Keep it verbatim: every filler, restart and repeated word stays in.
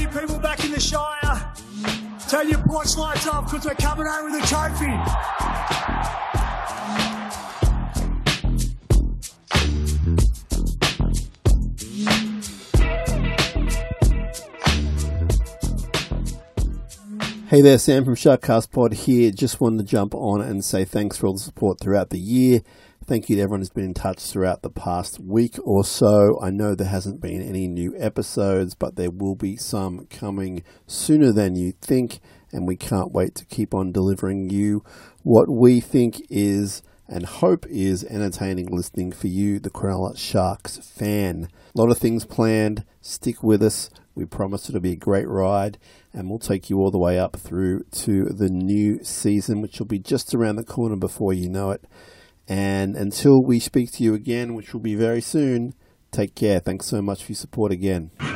people back in the Shire. Turn your porch lights off because we're coming home with a trophy. Hey there, Sam from Sharkcast Pod here. Just wanted to jump on and say thanks for all the support throughout the year. Thank you to everyone who's been in touch throughout the past week or so. I know there hasn't been any new episodes, but there will be some coming sooner than you think, and we can't wait to keep on delivering you what we think is and hope is entertaining listening for you, the Cronulla Sharks fan. A lot of things planned. Stick with us. We promise it'll be a great ride, and we'll take you all the way up through to the new season, which will be just around the corner before you know it. And until we speak to you again, which will be very soon, take care. Thanks so much for your support again.